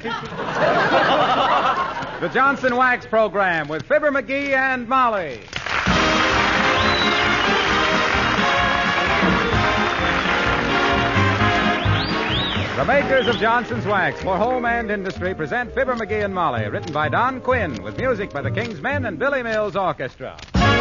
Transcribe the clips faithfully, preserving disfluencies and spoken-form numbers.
The Johnson Wax Program with Fibber McGee and Molly. The makers of Johnson's Wax for home and industry present Fibber McGee and Molly, written by Don Quinn, with music by the King's Men and Billy Mills Orchestra.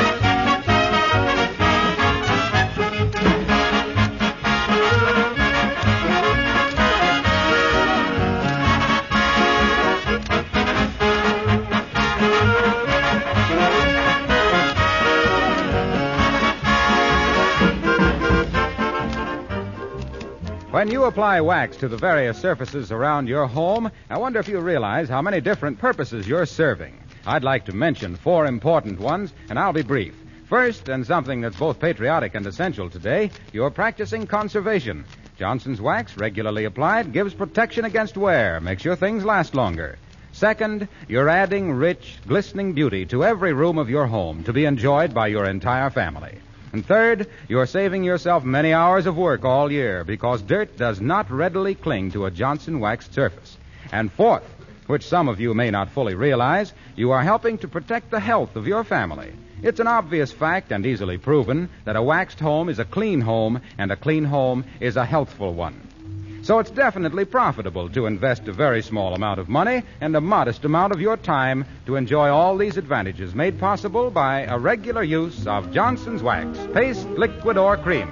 When you apply wax to the various surfaces around your home, I wonder if you realize how many different purposes you're serving. I'd like to mention four important ones, and I'll be brief. First, and something that's both patriotic and essential today, you're practicing conservation. Johnson's Wax, regularly applied, gives protection against wear, makes your things last longer. Second, you're adding rich, glistening beauty to every room of your home to be enjoyed by your entire family. And third, you're saving yourself many hours of work all year because dirt does not readily cling to a Johnson waxed surface. And fourth, which some of you may not fully realize, you are helping to protect the health of your family. It's an obvious fact and easily proven that a waxed home is a clean home and a clean home is a healthful one. So it's definitely profitable to invest a very small amount of money and a modest amount of your time to enjoy all these advantages made possible by a regular use of Johnson's Wax, paste, liquid, or cream.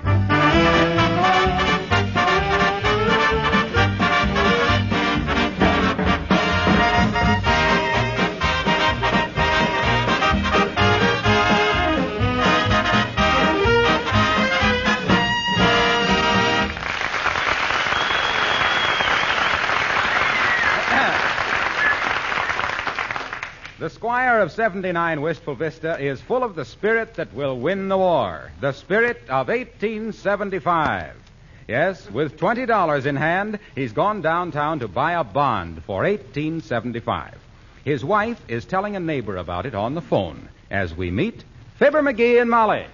The Squire of seventy-nine Wistful Vista is full of the spirit that will win the war, the spirit of eighteen seventy-five. Yes, with twenty dollars in hand, he's gone downtown to buy a bond for eighteen seventy-five. His wife is telling a neighbor about it on the phone as we meet Fibber McGee and Molly.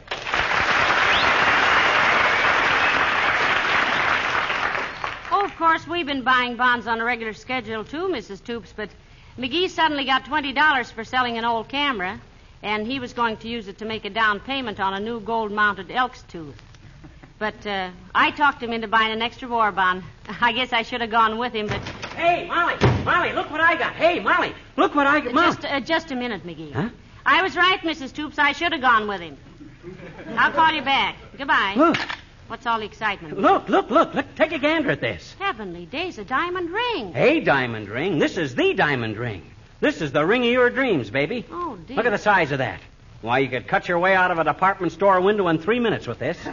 Oh, of course, we've been buying bonds on a regular schedule, too, Missus Toops, but McGee suddenly got twenty dollars for selling an old camera, and he was going to use it to make a down payment on a new gold-mounted elk's tooth. But uh, I talked him into buying an extra war bond. I guess I should have gone with him, but... Hey, Molly, Molly, look what I got. Hey, Molly, look what I got. Molly. Just, uh, just a minute, McGee. Huh? I was right, Missus Toops. I should have gone with him. I'll call you back. Goodbye. Look. What's all the excitement? Look, look, look, look. Take a gander at this. Heavenly days, a diamond ring. A diamond ring? This is the diamond ring. This is the ring of your dreams, baby. Oh, dear. Look at the size of that. Why, you could cut your way out of a department store window in three minutes with this.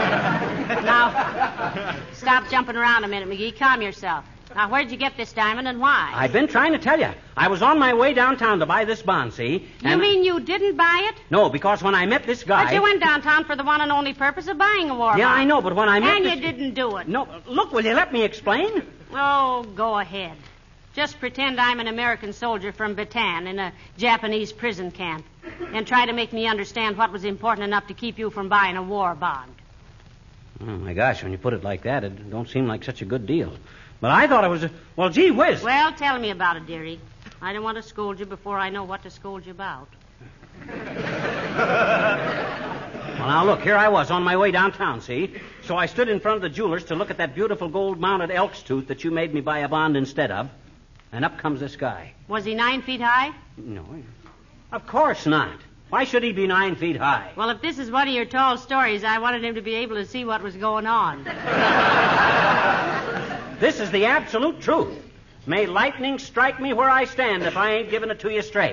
Now, stop jumping around a minute, McGee. Calm yourself. Now, where'd you get this diamond and why? I've been trying to tell you. I was on my way downtown to buy this bond, see? You and... mean you didn't buy it? No, because when I met this guy... But you went downtown for the one and only purpose of buying a war bond. Yeah, I know, but when I met And this... you didn't do it. No, look, will you let me explain? Oh, go ahead. Just pretend I'm an American soldier from Bataan in a Japanese prison camp and try to make me understand what was important enough to keep you from buying a war bond. Oh, my gosh, when you put it like that, it don't seem like such a good deal. But I thought it was a... Well, gee whiz. Well, tell me about it, dearie. I don't want to scold you before I know what to scold you about. Well, now, look, here I was on my way downtown, see? So I stood in front of the jeweler's to look at that beautiful gold-mounted elk's tooth that you made me buy a bond instead of. And up comes this guy. Was he nine feet high? No, of course not. Why should he be nine feet high? Well, if this is one of your tall stories, I wanted him to be able to see what was going on. This is the absolute truth. May lightning strike me where I stand if I ain't giving it to you straight.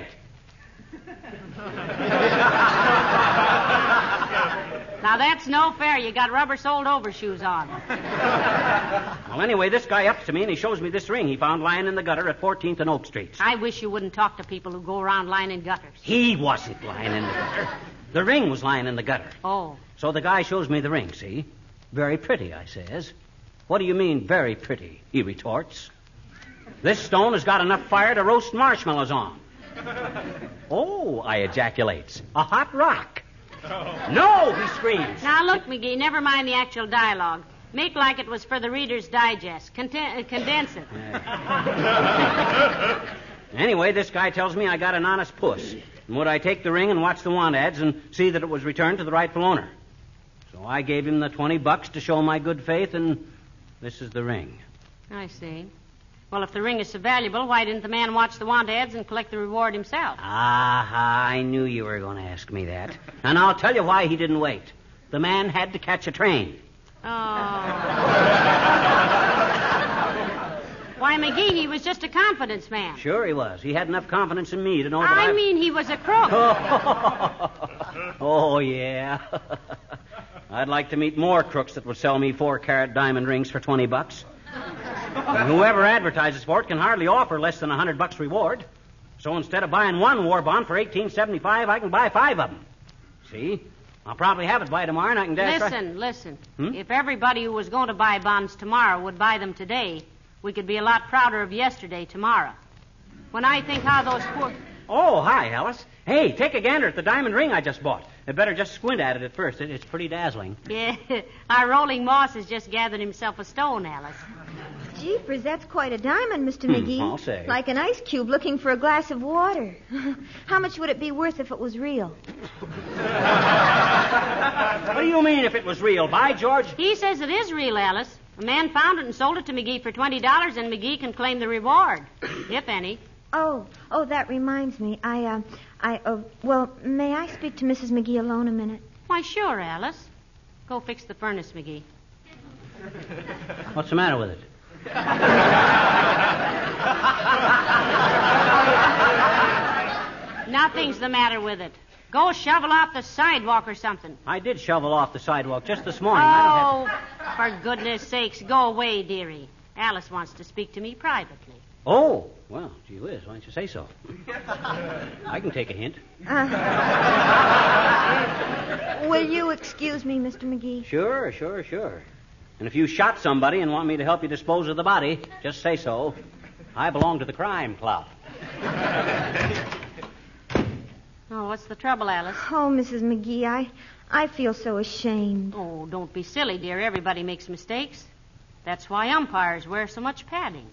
Now, that's no fair. You got rubber-soled overshoes on. Well, anyway, this guy ups to me and he shows me this ring he found lying in the gutter at fourteenth and Oak Streets. I wish you wouldn't talk to people who go around lying in gutters. He wasn't lying in the gutter. The ring was lying in the gutter. Oh. So the guy shows me the ring, see? Very pretty, I says. What do you mean, very pretty? He retorts. This stone has got enough fire to roast marshmallows on. Oh, I ejaculates. A hot rock. No, he screams. Now, look, McGee, never mind the actual dialogue. Make like it was for the Reader's Digest. Conten- uh, condense it. Yeah. Anyway, this guy tells me I got an honest puss. And would I take the ring and watch the want ads and see that it was returned to the rightful owner? So I gave him the twenty bucks to show my good faith, and this is the ring. I see. Well, if the ring is so valuable, why didn't the man watch the want ads and collect the reward himself? Ah, I knew you were going to ask me that. And I'll tell you why he didn't wait. The man had to catch a train. Oh. Why, McGee, he was just a confidence man. Sure he was. He had enough confidence in me to know that I... I mean, he was a crook. Oh, yeah. I'd like to meet more crooks that would sell me four-carat diamond rings for twenty bucks. And whoever advertises for it can hardly offer less than a hundred bucks reward. So instead of buying one war bond for eighteen seventy-five, I can buy five of them. See? I'll probably have it by tomorrow, and I can... dash Listen, right... listen. Hmm? If everybody who was going to buy bonds tomorrow would buy them today, we could be a lot prouder of yesterday tomorrow. When I think how those poor... Oh, hi, Alice. Hey, take a gander at the diamond ring I just bought. You better just squint at it at first. It, it's pretty dazzling. Yeah, our rolling moss has just gathered himself a stone, Alice. Jeepers, that's quite a diamond, Mister Hmm, McGee. I'll say. Like an ice cube looking for a glass of water. How much would it be worth if it was real? What do you mean if it was real? By George? He says it is real, Alice. A man found it and sold it to McGee for twenty dollars, and McGee can claim the reward, if any. Oh, oh, that reminds me. I, uh, I, uh, well, may I speak to Missus McGee alone a minute? Why, sure, Alice. Go fix the furnace, McGee. What's the matter with it? Nothing's the matter with it. Go shovel off the sidewalk or something. I did shovel off the sidewalk just this morning. I Oh, for goodness sakes, go away, dearie. Alice wants to speak to me privately. Oh, well, gee whiz, why don't you say so? I can take a hint. Uh, will you excuse me, Mister McGee? Sure, sure, sure. And if you shot somebody and want me to help you dispose of the body, just say so. I belong to the crime club. Oh, what's the trouble, Alice? Oh, Missus McGee, I, I feel so ashamed. Oh, don't be silly, dear. Everybody makes mistakes. That's why umpires wear so much padding.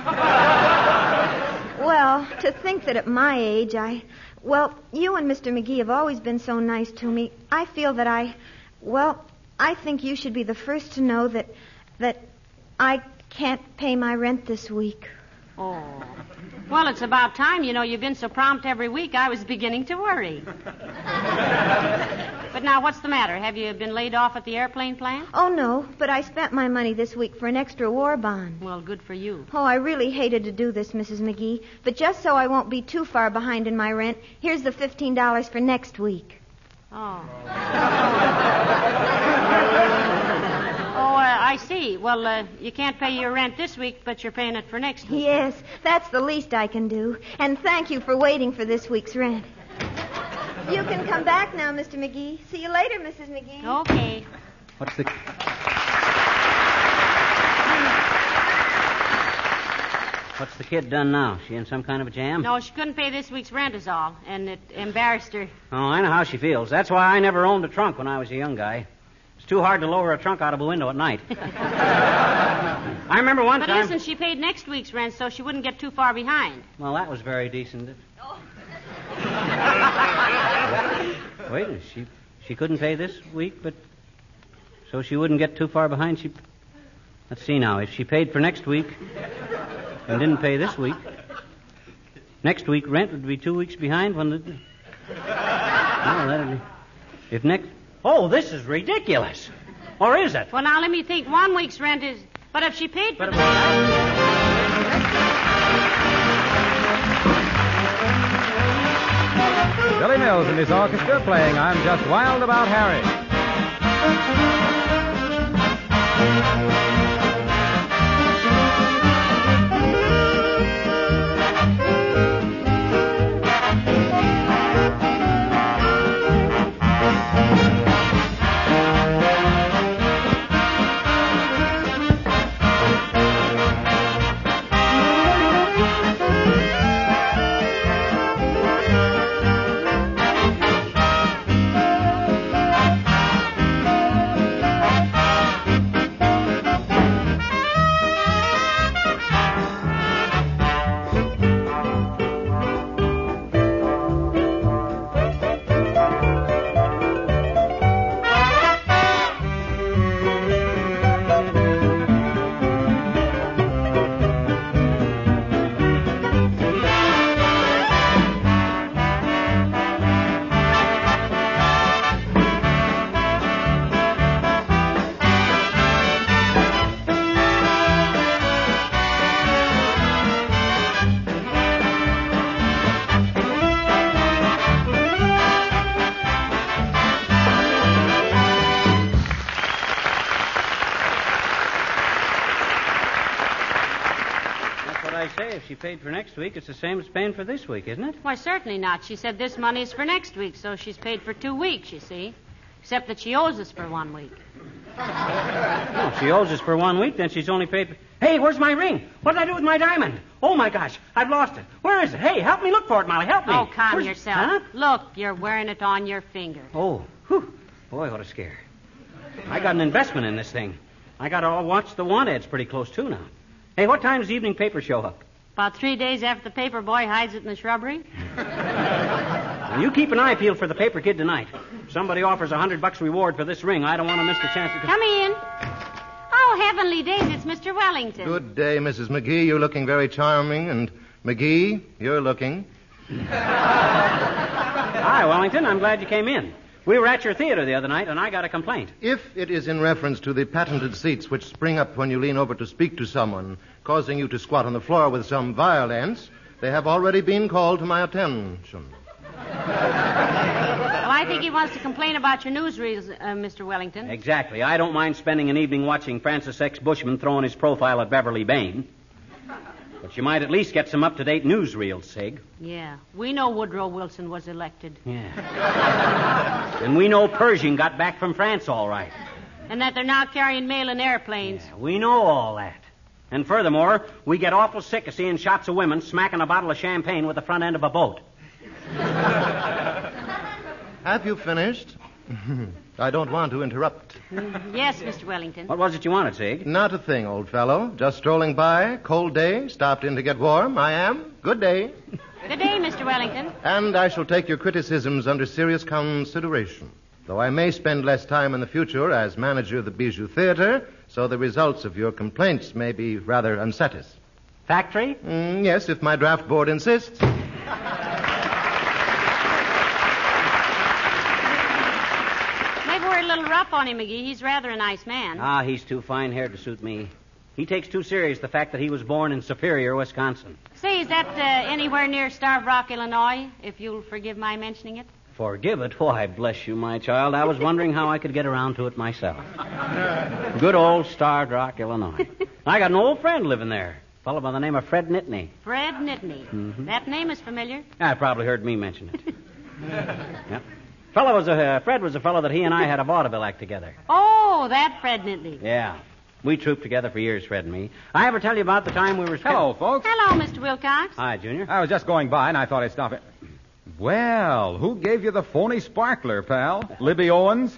Well, to think that at my age, I... Well, you and Mister McGee have always been so nice to me. I feel that I... Well, I think you should be the first to know that... that I can't pay my rent this week. Oh. Well, it's about time. You know, you've been so prompt every week, I was beginning to worry. But now, what's the matter? Have you been laid off at the airplane plant? Oh, no, but I spent my money this week for an extra war bond. Well, good for you. Oh, I really hated to do this, Missus McGee. But just so I won't be too far behind in my rent, here's the fifteen dollars for next week. Oh. Oh, uh, I see. Well, uh, you can't pay your rent this week, but you're paying it for next week. Yes, that's the least I can do. And thank you for waiting for this week's rent. You can come back now, Mister McGee. See you later, Missus McGee. Okay. What's the... What's the kid done now? She in some kind of a jam? No, she couldn't pay this week's rent is all, and it embarrassed her. Oh, I know how she feels. That's why I never owned a trunk when I was a young guy. It's too hard to lower a trunk out of a window at night. I remember one but time... But listen, she paid next week's rent so she wouldn't get too far behind. Well, that was very decent. Wait, she she couldn't pay this week, but so she wouldn't get too far behind. She let's see now. If she paid for next week and didn't pay this week, next week rent would be two weeks behind. When the no, that'd be if next. Oh, this is ridiculous. Or is it? Well, now let me think. One week's rent is, but if she paid for. But the... Billy Mills and his orchestra playing I'm Just Wild About Harry. but I say, if she paid for next week, it's the same as paying for this week, isn't it? Why, certainly not. She said this money's for next week, so she's paid for two weeks, you see. Except that she owes us for one week. No, if she owes us for one week, then she's only paid for... Hey, where's my ring? What did I do with my diamond? Oh, my gosh, I've lost it. Where is it? Hey, help me look for it, Molly. Help me. Oh, calm Where's... yourself. Huh? Look, you're wearing it on your finger. Oh, whew. Boy, what a scare. I got an investment in this thing. I got to all watch the want ads pretty close, too, now. Hey, what time does the evening paper show up? About three days after the paper boy hides it in the shrubbery. Now, you keep an eye peeled for the paper kid tonight. If somebody offers a hundred bucks reward for this ring, I don't want to miss the chance to... Come in. Oh, heavenly days, it's Mister Wellington. Good day, Missus McGee. You're looking very charming. And McGee, you're looking... Hi, Wellington. I'm glad you came in. We were at your theater the other night, and I got a complaint. If it is in reference to the patented seats which spring up when you lean over to speak to someone, causing you to squat on the floor with some violence, they have already been called to my attention. Well, I think he wants to complain about your newsreels, uh, Mister Wellington. Exactly. I don't mind spending an evening watching Francis X. Bushman throwing his profile at Beverly Bain. But you might at least get some up-to-date newsreels, Sig. Yeah. We know Woodrow Wilson was elected. Yeah. And we know Pershing got back from France all right. And that they're now carrying mail in airplanes. Yeah, we know all that. And furthermore, we get awful sick of seeing shots of women smacking a bottle of champagne with the front end of a boat. Have you finished? I don't want to interrupt. Yes, Mister Wellington. What was it you wanted, Sig? Not a thing, old fellow. Just strolling by, cold day, stopped in to get warm. I am. Good day. Good day, Mister Wellington. And I shall take your criticisms under serious consideration. Though I may spend less time in the future as manager of the Bijou Theater, so the results of your complaints may be rather unsatisfactory. Factory? Mm, yes, if my draft board insists. A little rough on him, McGee. He's rather a nice man. Ah, he's too fine-haired to suit me. He takes too serious the fact that he was born in Superior, Wisconsin. Say, is that uh, anywhere near Starved Rock, Illinois, if you'll forgive my mentioning it? Forgive it? Why, bless you, my child. I was wondering how I could get around to it myself. Good old Starved Rock, Illinois. I got an old friend living there. A fellow by the name of Fred Nittany. Fred Nittany. Mm-hmm. That name is familiar. I probably heard me mention it. Yep. Fellow was a, uh, Fred was a fellow that he and I had a vaudeville act together. Oh, that Fred Nittany. Yeah. We trooped together for years, Fred and me. I ever tell you about the time we were... Spent... Hello, folks. Hello, Mister Wilcox. Hi, Junior. I was just going by, and I thought I'd stop it. Well, who gave you the phony sparkler, pal? Libby Owens?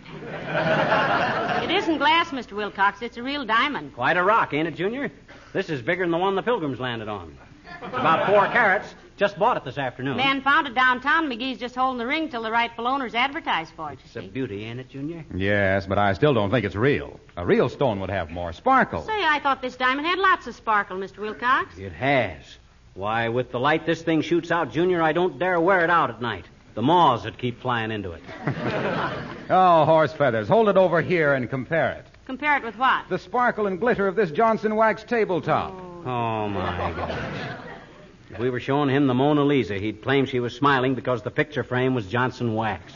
It isn't glass, Mister Wilcox. It's a real diamond. Quite a rock, ain't it, Junior? This is bigger than the one the Pilgrims landed on. It's about four carats. Just bought it this afternoon. Man found it downtown. McGee's just holding the ring till the rightful owners advertise for it. It's a beauty, ain't it, Junior? Yes, but I still don't think it's real. A real stone would have more sparkle. Say, I thought this diamond had lots of sparkle, Mister Wilcox. It has. Why, with the light this thing shoots out, Junior, I don't dare wear it out at night. The moths would keep flying into it. Oh, horse feathers. Hold it over here and compare it. Compare it with what? The sparkle and glitter of this Johnson wax tabletop. Oh, oh my gosh. If we were showing him the Mona Lisa, he'd claim she was smiling because the picture frame was Johnson wax.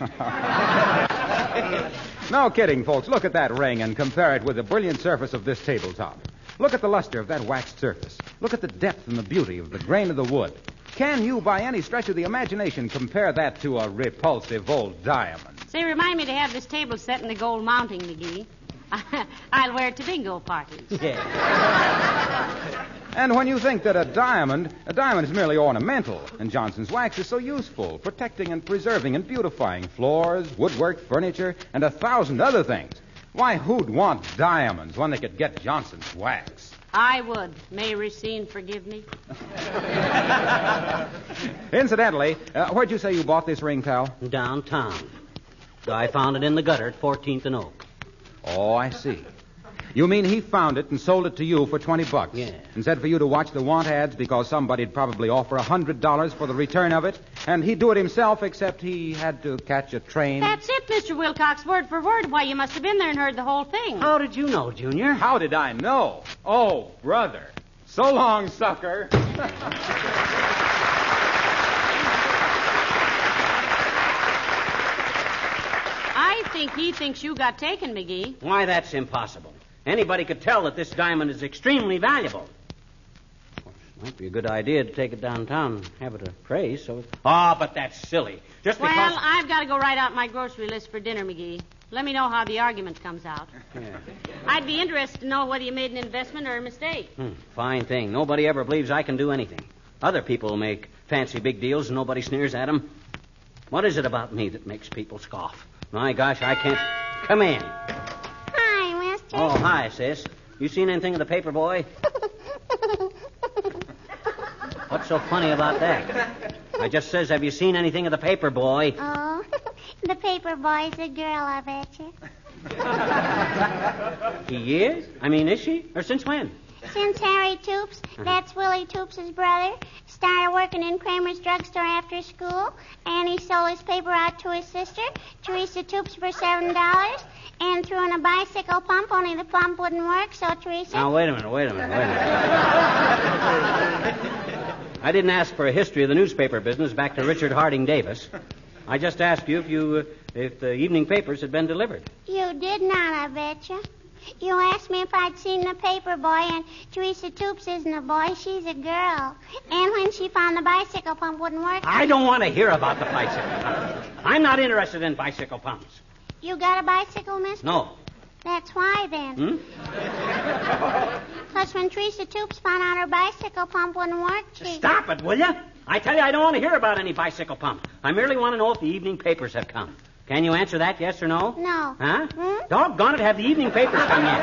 No kidding, folks. Look at that ring and compare it with the brilliant surface of this tabletop. Look at the luster of that waxed surface. Look at the depth and the beauty of the grain of the wood. Can you, by any stretch of the imagination, compare that to a repulsive old diamond? Say, remind me to have this table set in the gold mounting, McGee. I'll wear it to bingo parties. Yeah. And when you think that a diamond, a diamond is merely ornamental, and Johnson's wax is so useful, protecting and preserving and beautifying floors, woodwork, furniture, and a thousand other things, why, who'd want diamonds when they could get Johnson's wax? I would. May Racine forgive me? Incidentally, uh, where'd you say you bought this ring, pal? Downtown. I found it in the gutter at fourteenth and Oak. Oh, I see. You mean he found it and sold it to you for twenty bucks? Yeah. And said for you to watch the want ads because somebody'd probably offer a hundred dollars for the return of it, and he'd do it himself except he had to catch a train? That's it, Mister Wilcox, word for word. Why, you must have been there and heard the whole thing. How did you know, Junior? How did I know? Oh, brother. So long, sucker. I think he thinks you got taken, McGee. Why, that's impossible. Anybody could tell that this diamond is extremely valuable. Might be a good idea to take it downtown and have it appraised, so... Ah, oh, but that's silly. Just well, because... I've got to go write out my grocery list for dinner, McGee. Let me know how the argument comes out. Yeah. I'd be interested to know whether you made an investment or a mistake. Hmm, fine thing. Nobody ever believes I can do anything. Other people make fancy big deals and nobody sneers at them. What is it about me that makes people scoff? My gosh, I can't... Come in. Hi, mister. Oh, hi, sis. You seen anything of the paper boy? What's so funny about that? I just says, have you seen anything of the paper boy? Oh, the paper boy's a girl, I bet you. He is? I mean, is she? Or since when? Since Harry Toops, that's Willie Toops' brother, started working in Kramer's drugstore after school, and he sold his paper out to his sister, Teresa Toops, for seven dollars, and threw in a bicycle pump, only the pump wouldn't work, so Teresa... Now, wait a minute, wait a minute, wait a minute. I didn't ask for a history of the newspaper business back to Richard Harding Davis. I just asked you if you, uh, if the evening papers had been delivered. You did not, I bet you. You asked me if I'd seen the paper boy, and Teresa Toops isn't a boy, she's a girl. And when she found the bicycle pump wouldn't work... I don't want to hear about the bicycle pump. I'm not interested in bicycle pumps. You got a bicycle, mister? No. That's why, then. Hmm? Because when Teresa Toops found out her bicycle pump wouldn't work, she... Stop it, will you? I tell you, I don't want to hear about any bicycle pump. I merely want to know if the evening papers have come. Can you answer that, yes or no? No. Huh? Hmm? Doggone it, have the evening papers come yet?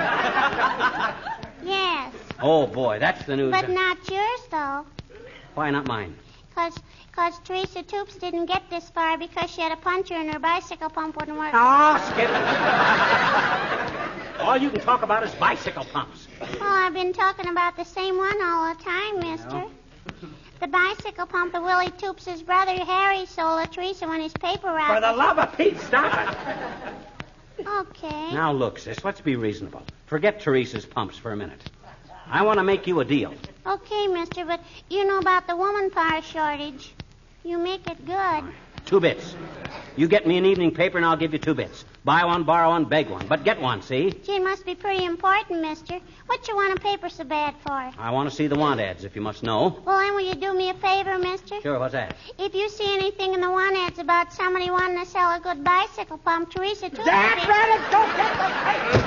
Yes. Oh, boy, that's the news. But not yours, though. Why not mine? Because Because Teresa Toops didn't get this far because she had a puncture and her bicycle pump wouldn't work. Oh, skip it. All you can talk about is bicycle pumps. Well, I've been talking about the same one all the time, mister. Yeah. The bicycle pump that Willie Toops' brother Harry sold to Teresa when his paper route... For the love of Pete, stop it. Okay. Now, look, sis, let's be reasonable. Forget Teresa's pumps for a minute. I want to make you a deal. Okay, mister, but you know about the woman power shortage. You make it good. Two bits. You get me an evening paper and I'll give you two bits. Buy one, borrow one, beg one. But get one, see? Gee, it must be pretty important, mister. What you want a paper so bad for? I want to see the want ads, if you must know. Well, then will you do me a favor, mister? Sure, what's that? If you see anything in the want ads about somebody wanting to sell a good bicycle pump, Teresa Toops... That's right, don't get the paper!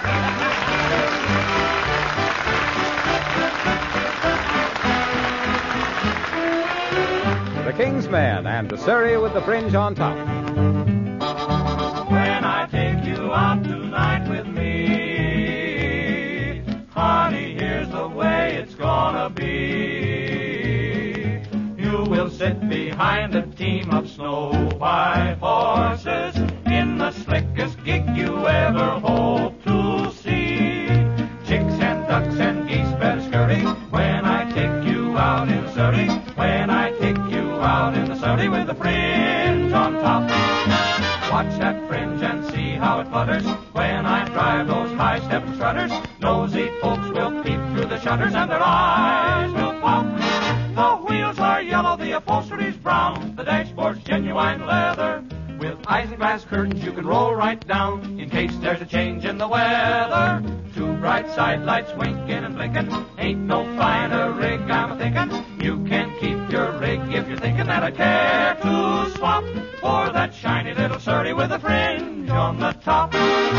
The King's Man and the Surrey with the fringe on top. When I take you out tonight with me, honey, here's the way it's gonna be. You will sit behind a team of snow white horses in the slickest gig you ever hope to see. Chicks and ducks and geese better scurry when I take you out in Surrey. When I take you out in the Surrey with the fringe on top. Watch that fringe and see how it flutters when I drive those high-step strutters. Nosy folks will peep through the shutters and their eyes will pop. The wheels are yellow, the upholstery's brown, the dashboard's genuine leather. With isinglass curtains you can roll right down in case there's a change in the weather. Two bright side lights winking and blinking, ain't no finer rig I'm a-thinking. You can keep your rig if you're thinking that I care to swap for that shiny little Surrey with a fringe on the top.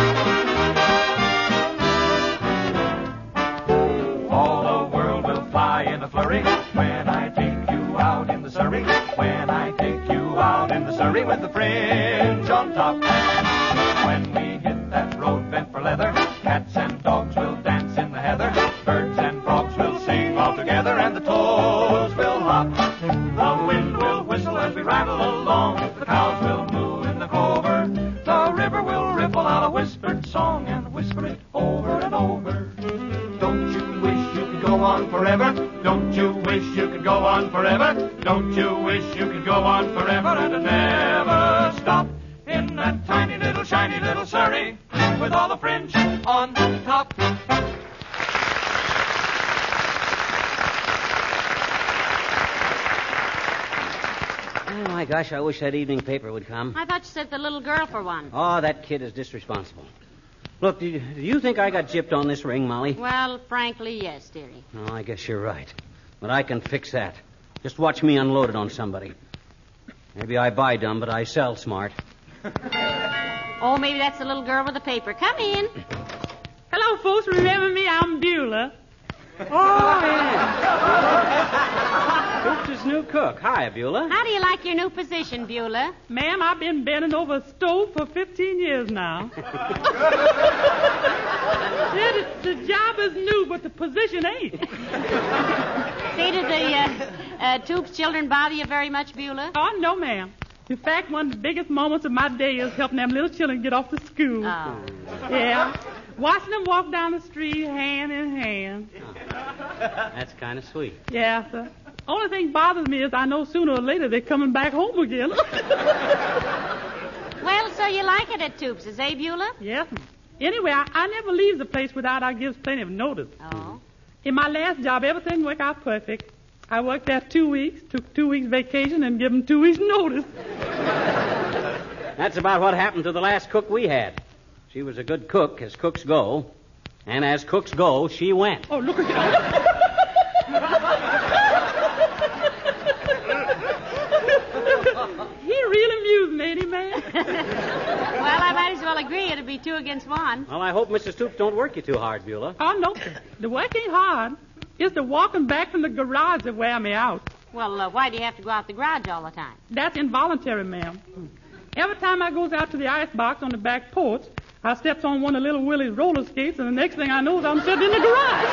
All the world will fly in a flurry when I take you out in the Surrey. When I take you out in the Surrey with the fringe on top. When we hit that road bent for leather, cats and dogs will dance in the heather. Birds and frogs will sing all together and the toads will hop. The wind will whistle as we rattle along. The cows will moo in the clover. The river will ripple out a whispered song and whisper it over and over. Don't you wish you could go on forever? Don't you wish you could go on forever? Don't you wish you could go on forever and never stop in that tiny little shiny little Surrey with all the fringe on top? Oh, my gosh, I wish that evening paper would come. I thought you said the little girl for one. Oh, that kid is disresponsible. Look, do you, do you think I got gypped on this ring, Molly? Well, frankly, yes, dearie. Oh, I guess you're right. But I can fix that. Just watch me unload it on somebody. Maybe I buy dumb, but I sell smart. Oh, maybe that's the little girl with the paper. Come in. Hello, folks. Remember me? I'm Beulah. Oh, yeah. Toops' new cook. Hi, Beulah. How do you like your new position, Beulah? Ma'am, I've been bending over a stove for fifteen years now. Yeah, the, the job is new, but the position ain't. Say, do the uh, uh, Toops children bother you very much, Beulah? Oh, no, ma'am. In fact, one of the biggest moments of my day is helping them little children get off to school. Oh. Yeah. Watching them walk down the street hand in hand. Oh. That's kind of sweet. Yeah, sir. Only thing bothers me is I know sooner or later they're coming back home again. Well, so you like it at Toops', eh, Beulah? Yes. Anyway, I, I never leave the place without I gives plenty of notice. Oh. In my last job, everything worked out perfect. I worked there two weeks, took two weeks vacation, and give them two weeks notice. That's about what happened to the last cook we had. She was a good cook, as cooks go. And as cooks go, she went. Oh, look at you. He really amused me, ain't he, man? Well, I might as well agree it'd be two against one. Well, I hope Missus Toops don't work you too hard, Beulah. Oh, no. The work ain't hard. It's the walking back from the garage that wear me out. Well, uh, why do you have to go out the garage all the time? That's involuntary, ma'am. Every time I goes out to the ice box on the back porch, I steps on one of little Willie's roller skates, and the next thing I know is I'm sitting in the garage.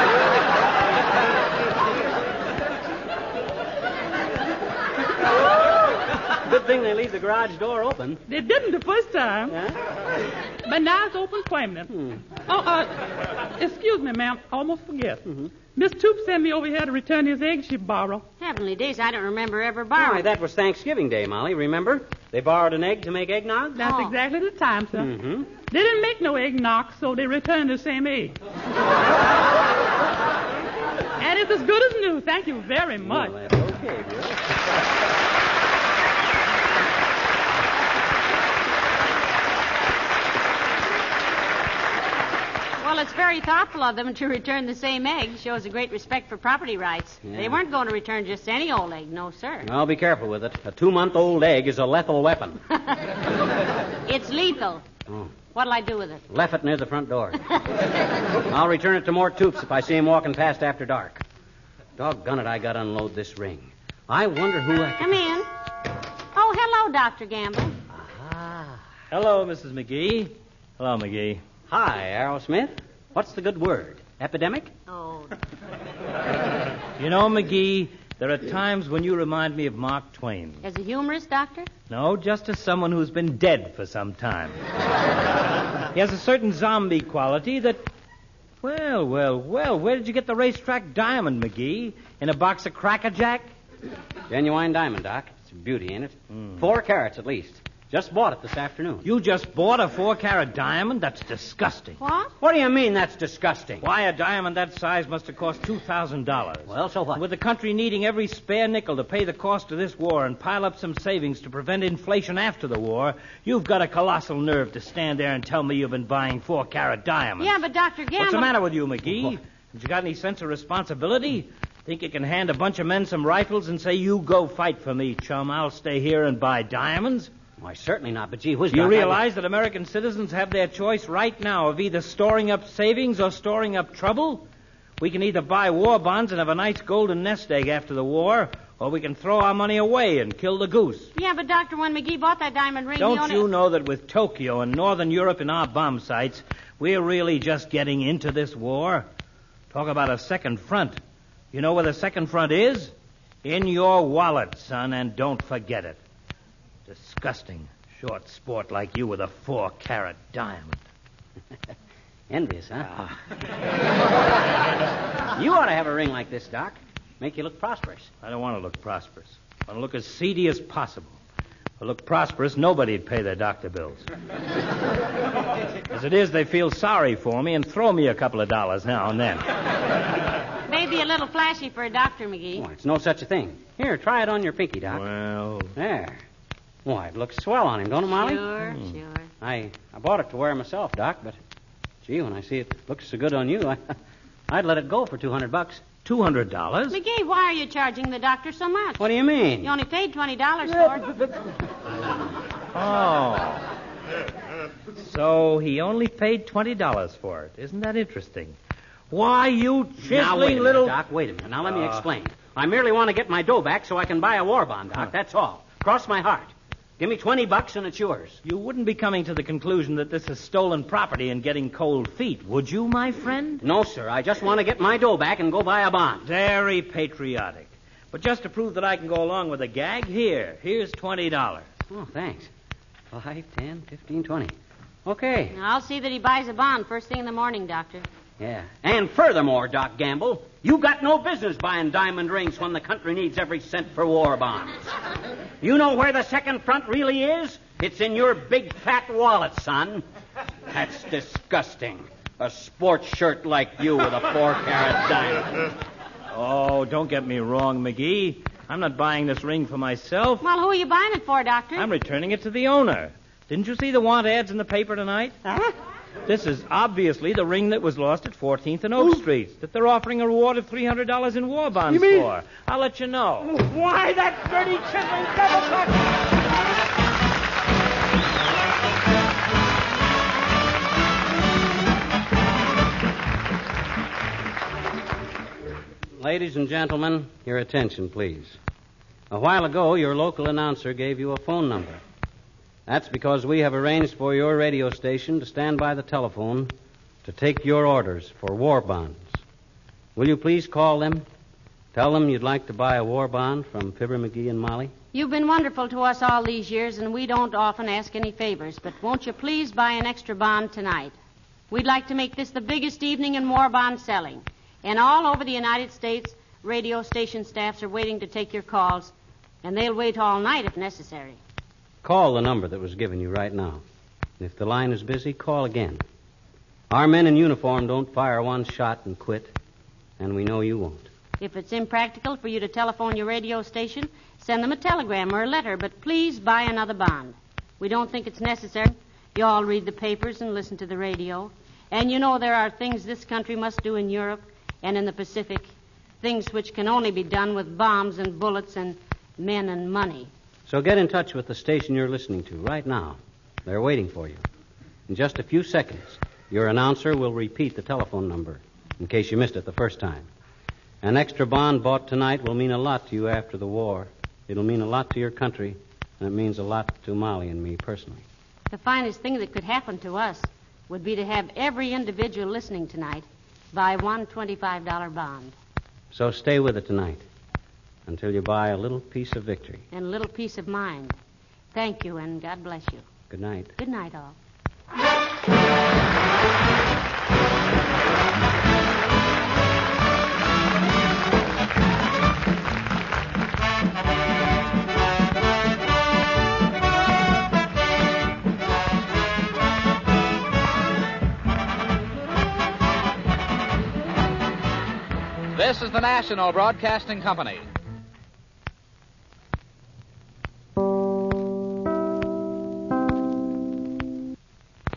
Good thing they leave the garage door open. They didn't the first time. Huh? But now it's open permanent. Hmm. Oh, uh, excuse me, ma'am. I almost forget. Mm-hmm. Miss Toops sent me over here to return his eggs she borrowed. Heavenly days, I don't remember ever Why, borrowing. that was Thanksgiving Day, Molly, remember? They borrowed an egg to make eggnog? That's Oh. exactly the time, sir. Mm-hmm. They didn't make no eggnog, so they returned the same egg. And it's as good as new. Thank you very much. Well, that's okay, girl. Well, it's very thoughtful of them to return the same egg. Shows a great respect for property rights. Yeah. They weren't going to return just any old egg, no, sir. I'll be careful with it. A two-month-old egg is a lethal weapon. It's lethal. Oh. What'll I do with it? Left it near the front door. I'll return it to Mort Toops if I see him walking past after dark. Doggone it, I got to unload this ring. I wonder who I... Come in. Oh, hello, Doctor Gamble. Ah. Hello, Missus McGee. Hello, McGee. Hi, Arrow Smith. What's the good word? Epidemic? Oh. You know, McGee, there are times when you remind me of Mark Twain. As a humorist, Doctor? No, just as someone who's been dead for some time. He has a certain zombie quality that... Well, well, well, where did you get the racetrack diamond, McGee? In a box of Cracker Jack? Genuine diamond, Doc. It's a beauty, ain't it? Mm. Four carats at least. Just bought it this afternoon. You just bought a four-carat diamond? That's disgusting. What? What do you mean that's disgusting? Why, a diamond that size must have cost two thousand dollars. Well, so what? With the country needing every spare nickel to pay the cost of this war and pile up some savings to prevent inflation after the war, you've got a colossal nerve to stand there and tell me you've been buying four-carat diamonds. Yeah, but Doctor Gamble... What's the matter with you, McGee? What? Have you got any sense of responsibility? Think you can hand a bunch of men some rifles and say, you go fight for me, chum. I'll stay here and buy diamonds? Why, certainly not, but gee whiz, Do you Doc, I realize that American citizens have their choice right now of either storing up savings or storing up trouble? We can either buy war bonds and have a nice golden nest egg after the war, or we can throw our money away and kill the goose. Yeah, but Doctor, when McGee bought that diamond ring... he Don't only... you know that with Tokyo and Northern Europe in our bomb sites, we're really just getting into this war? Talk about a second front. You know where the second front is? In your wallet, son, and don't forget it. Disgusting. Short sport like you with a four-carat diamond. Envious, huh? You ought to have a ring like this, Doc. Make you look prosperous. I don't want to look prosperous. I want to look as seedy as possible. If I look prosperous, nobody'd pay their doctor bills. As it is, they feel sorry for me and throw me a couple of dollars now and then. Maybe a little flashy for a doctor, McGee. Why, it's no such a thing. Here, try it on your pinky, Doc. Well, There. Why, it looks swell on him, don't it, Molly? Sure, Hmm. sure. I I bought it to wear myself, Doc, but gee, when I see it looks so good on you, I, I'd let it go for two hundred bucks. two hundred dollars? McGee, why are you charging the doctor so much? What do you mean? You only paid twenty dollars for it. Oh. So he only paid twenty dollars for it. Isn't that interesting? Why, you chiseling now, wait a minute, little... Doc, wait a minute. Now, let me Uh. explain. I merely want to get my dough back so I can buy a war bond, Doc. That's all. Cross my heart. Give me twenty bucks and it's yours. You wouldn't be coming to the conclusion that this is stolen property and getting cold feet, would you, my friend? No, sir. I just want to get my dough back and go buy a bond. Very patriotic. But just to prove that I can go along with the gag, here, here's twenty dollars. Oh, thanks. Five, ten, fifteen, twenty. Okay. Now, I'll see that he buys a bond first thing in the morning, Doctor. Yeah. And furthermore, Doc Gamble, you got no business buying diamond rings when the country needs every cent for war bonds. You know where the second front really is? It's in your big fat wallet, son. That's disgusting. A sports shirt like you with a four-carat diamond. Oh, don't get me wrong, McGee. I'm not buying this ring for myself. Well, who are you buying it for, Doctor? I'm returning it to the owner. Didn't you see the want ads in the paper tonight? Huh? This is obviously the ring that was lost at fourteenth and Oak Street that they're offering a reward of three hundred dollars in war bonds You mean- for. I'll let you know. Why, that dirty chiseling devil Ladies and gentlemen, your attention, please. A while ago, your local announcer gave you a phone number. That's because we have arranged for your radio station to stand by the telephone to take your orders for war bonds. Will you please call them? Tell them you'd like to buy a war bond from Fibber, McGee, and Molly. You've been wonderful to us all these years, and we don't often ask any favors, but won't you please buy an extra bond tonight? We'd like to make this the biggest evening in war bond selling. And all over the United States, radio station staffs are waiting to take your calls, and they'll wait all night if necessary. Call the number that was given you right now. If the line is busy, call again. Our men in uniform don't fire one shot and quit, and we know you won't. If it's impractical for you to telephone your radio station, send them a telegram or a letter, but please buy another bond. We don't think it's necessary. You all read the papers and listen to the radio. And you know there are things this country must do in Europe and in the Pacific, things which can only be done with bombs and bullets and men and money. So get in touch with the station you're listening to right now. They're waiting for you. In just a few seconds, your announcer will repeat the telephone number in case you missed it the first time. An extra bond bought tonight will mean a lot to you after the war. It'll mean a lot to your country, and it means a lot to Molly and me personally. The finest thing that could happen to us would be to have every individual listening tonight buy one twenty-five dollar bond. So stay with it tonight until you buy a little piece of victory. And a little peace of mind. Thank you, and God bless you. Good night. Good night, all. This is the National Broadcasting Company.